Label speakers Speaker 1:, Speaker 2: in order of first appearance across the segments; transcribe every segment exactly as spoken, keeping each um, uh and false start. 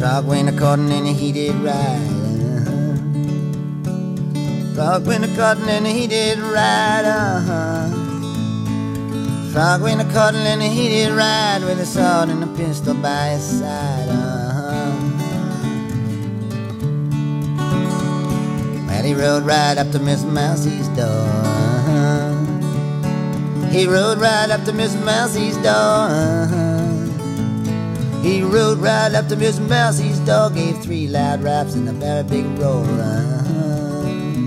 Speaker 1: Frog went a-courtin' and he did right. Uh-huh. Frog went a-courtin' and he did right. Uh-huh. Frog went a-courtin' and he did right, with a sword and a pistol by his side. Uh-huh. Well, he rode right up to Miss Mousie's door. Uh-huh. He rode right up to Miss Mousie's door. Uh-huh. He rode right up to Miss Mousie's door, gave three loud raps and a very big roll. Uh-huh.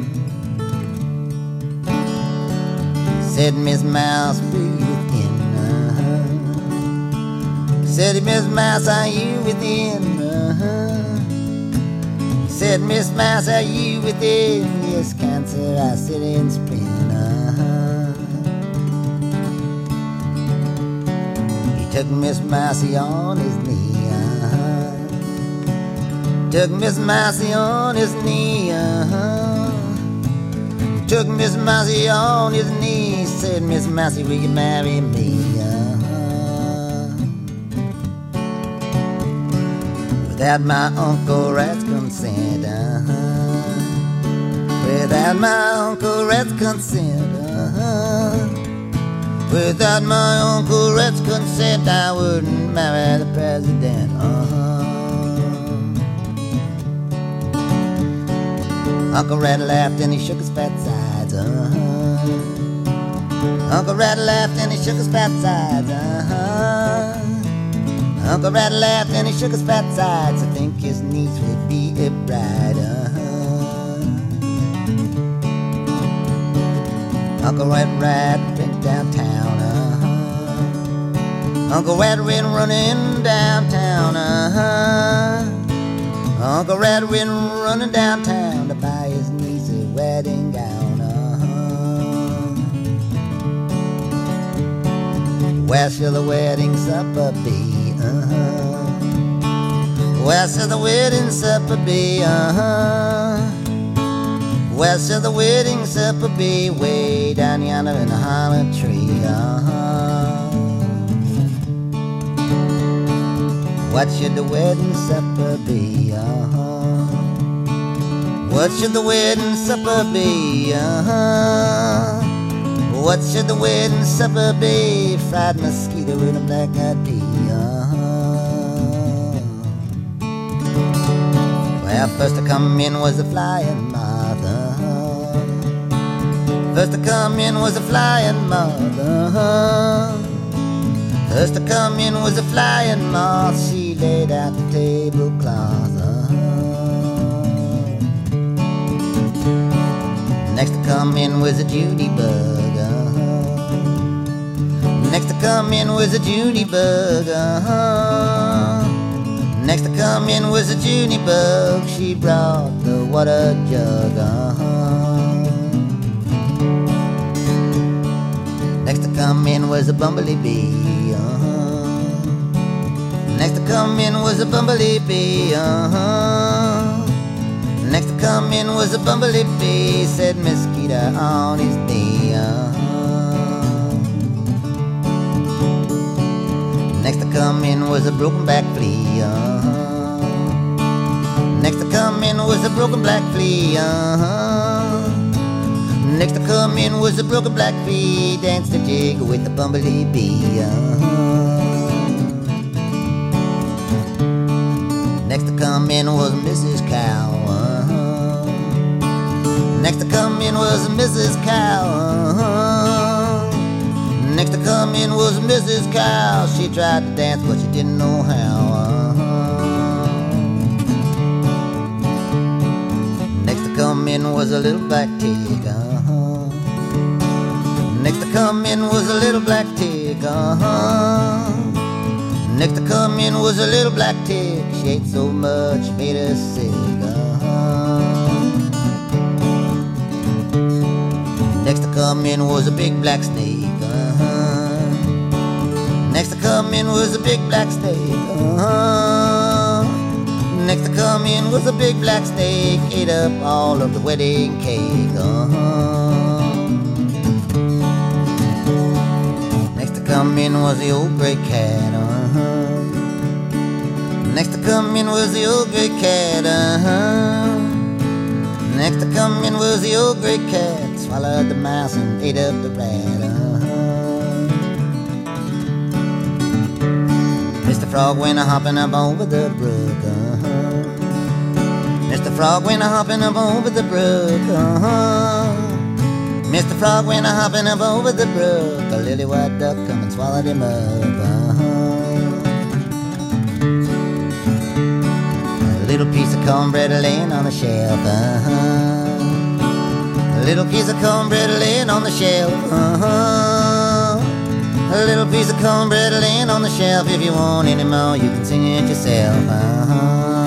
Speaker 1: Said, Miss Mouse, breathe within. Uh-huh. Said, Miss Mouse, are you within? Uh-huh. Said, Miss Mouse, are you within? Yes, Cancer, I sit in spring. Uh-huh. He took Miss Mousie on his knee. Uh-huh. Took Miss Mousie on his knee. Uh-huh. Took Miss Mousie on his knee. Said, Miss Mousie, will you marry me? Uh-huh. Without my Uncle Rat's consent. Uh-huh. Without my Uncle Rat's consent. Uh-huh. Without my Uncle Rat's consent, I wouldn't marry the president. Uh-huh. Uncle Rat laughed and he shook his fat sides. Uh-huh. Uncle Rat laughed and he shook his fat sides. Uh-huh. Uncle Rat laughed and he shook his fat sides. I think his niece would be a bride. Uh-huh. Uncle Rat Rat went downtown. Uh-huh. Uncle Rat went running downtown. Uh-huh. Uncle Rat went running downtown to buy his niece a wedding gown. Uh-huh. Where shall the wedding supper be? Uh-huh. Where shall the wedding supper be? Uh-huh. Where shall the wedding supper be? Way down yonder in the hollow tree. Uh-huh. What should the wedding supper be? Uh-huh. What should the wedding supper be? Uh-huh. What should the wedding supper be? Fried mosquito with a black-eyed pea. Uh-huh. Well, first to come in was the flying moth. Uh-huh. First to come in was the flying moth. Uh-huh. First to come in was a flying moth. She laid out the tablecloth. Uh-huh. Next to come in was a Judy bug. Uh-huh. Next to come in was a Judy bug. Uh-huh. Next to come in was a Judy bug. She brought the water jug. Uh-huh. Next to come in was a bumblebee. Uh-huh. Next to come in was a bumblebee. Uh-huh. Next to come in was a bumblebee. Said mosquito on his knee. Uh-huh. Next to come in was a broken black flea. Uh-huh. Next to come in was a broken black flea. Uh-huh. Next to come in was a broken black flea. Danced a jig with the bumblebee. Uh-huh. Next to come in was Missus Cow. Uh-huh. Next to come in was Missus Cow. Uh-huh. Next to come in was Missus Cow. She tried to dance but she didn't know how. Uh-huh. Next to come in was a little black pig. Uh-huh. Next to come in was a little black pig. Uh-huh. Next to come in was a little black tick. She ate so much, made her sick. Uh-huh. Next to come in was a big black snake. Uh-huh. Next to come in was a big black snake. Uh-huh. Next to come in was a big black snake. Ate up all of the wedding cake. Uh-huh. Next to come in was the old gray cat. Uh-huh. Next to come in was the old gray cat, uh-huh. Next to come in was the old gray cat, swallowed the mouse and ate up the rat, uh-huh. Mister Frog went a-hopping up over the brook, uh-huh. Mister Frog went a-hopping up over the brook, uh-huh. Mister Frog went a-hopping up over the brook. A lily white duck come and swallowed him up, uh-huh. A little piece of cornbread laying on the shelf, uh-huh. A little piece of cornbread laying on the shelf, uh-huh. A little piece of cornbread laying on the shelf. If you want any more, you can sing it yourself, uh-huh.